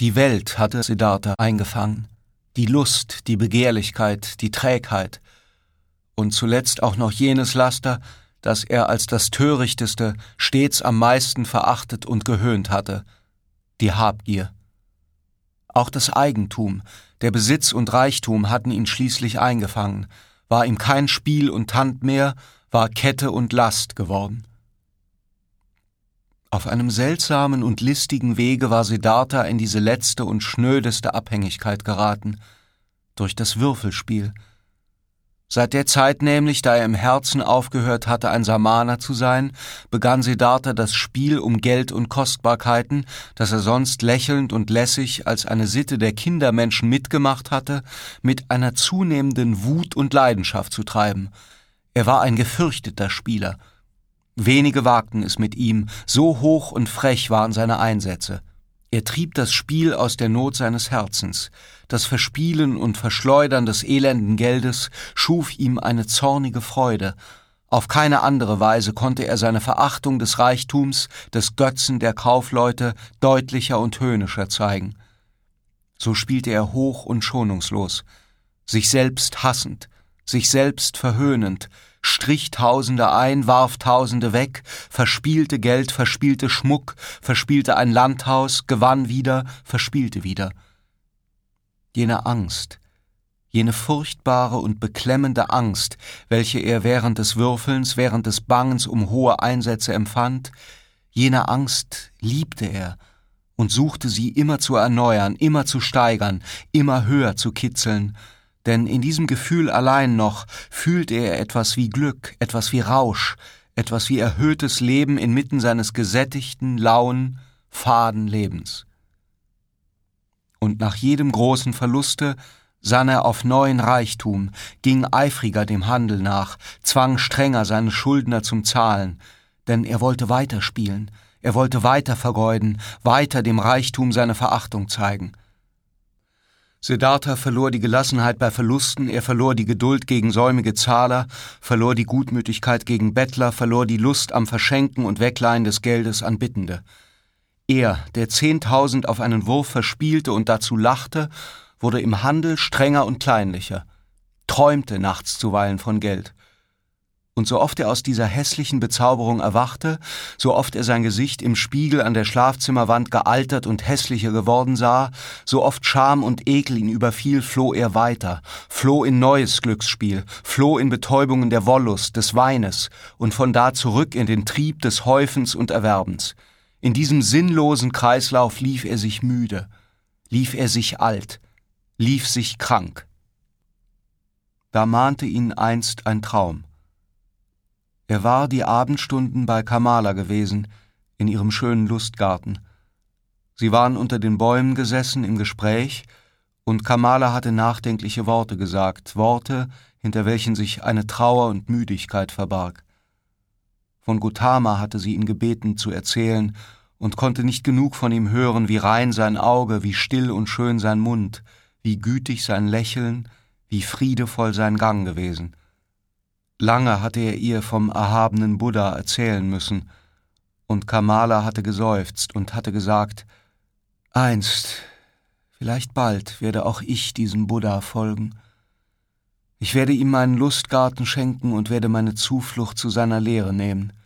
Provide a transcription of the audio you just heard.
Die Welt hatte Siddhartha eingefangen, die Lust, die Begehrlichkeit, die Trägheit und zuletzt auch noch jenes Laster, das er als das Törichteste stets am meisten verachtet und gehöhnt hatte, die Habgier. Auch das Eigentum, der Besitz und Reichtum hatten ihn schließlich eingefangen, war ihm kein Spiel und Tand mehr, war Kette und Last geworden. Auf einem seltsamen und listigen Wege war Siddhartha in diese letzte und schnödeste Abhängigkeit geraten, durch das Würfelspiel. Seit der Zeit nämlich, da er im Herzen aufgehört hatte, ein Samana zu sein, begann Siddhartha das Spiel um Geld und Kostbarkeiten, das er sonst lächelnd und lässig als eine Sitte der Kindermenschen mitgemacht hatte, mit einer zunehmenden Wut und Leidenschaft zu treiben. Er war ein gefürchteter Spieler. Wenige wagten es mit ihm, so hoch und frech waren seine Einsätze. Er trieb das Spiel aus der Not seines Herzens. Das Verspielen und Verschleudern des elenden Geldes schuf ihm eine zornige Freude. Auf keine andere Weise konnte er seine Verachtung des Reichtums, des Götzen der Kaufleute deutlicher und höhnischer zeigen. So spielte er hoch und schonungslos, sich selbst hassend, sich selbst verhöhnend, strich Tausende ein, warf Tausende weg, verspielte Geld, verspielte Schmuck, verspielte ein Landhaus, gewann wieder, verspielte wieder. Jene Angst, jene furchtbare und beklemmende Angst, welche er während des Würfelns, während des Bangens um hohe Einsätze empfand, jene Angst liebte er und suchte sie immer zu erneuern, immer zu steigern, immer höher zu kitzeln, denn in diesem Gefühl allein noch fühlte er etwas wie Glück, etwas wie Rausch, etwas wie erhöhtes Leben inmitten seines gesättigten, lauen, faden Lebens. Und nach jedem großen Verluste sann er auf neuen Reichtum, ging eifriger dem Handel nach, zwang strenger seine Schuldner zum Zahlen, denn er wollte weiterspielen, er wollte weiter vergeuden, weiter dem Reichtum seine Verachtung zeigen. Siddhartha verlor die Gelassenheit bei Verlusten, er verlor die Geduld gegen säumige Zahler, verlor die Gutmütigkeit gegen Bettler, verlor die Lust am Verschenken und Wegleihen des Geldes an Bittende. Er, der 10.000 auf einen Wurf verspielte und dazu lachte, wurde im Handel strenger und kleinlicher, träumte nachts zuweilen von Geld. Und so oft er aus dieser hässlichen Bezauberung erwachte, so oft er sein Gesicht im Spiegel an der Schlafzimmerwand gealtert und hässlicher geworden sah, so oft Scham und Ekel ihn überfiel, floh er weiter, floh in neues Glücksspiel, floh in Betäubungen der Wollust, des Weines und von da zurück in den Trieb des Häufens und Erwerbens. In diesem sinnlosen Kreislauf lief er sich müde, lief er sich alt, lief sich krank. Da mahnte ihn einst ein Traum. Er war die Abendstunden bei Kamala gewesen, in ihrem schönen Lustgarten. Sie waren unter den Bäumen gesessen im Gespräch, und Kamala hatte nachdenkliche Worte gesagt, Worte, hinter welchen sich eine Trauer und Müdigkeit verbarg. Von Gautama hatte sie ihn gebeten zu erzählen und konnte nicht genug von ihm hören, wie rein sein Auge, wie still und schön sein Mund, wie gütig sein Lächeln, wie friedevoll sein Gang gewesen. Lange hatte er ihr vom erhabenen Buddha erzählen müssen, und Kamala hatte geseufzt und hatte gesagt, einst, vielleicht bald, werde auch ich diesem Buddha folgen. Ich werde ihm meinen Lustgarten schenken und werde meine Zuflucht zu seiner Lehre nehmen.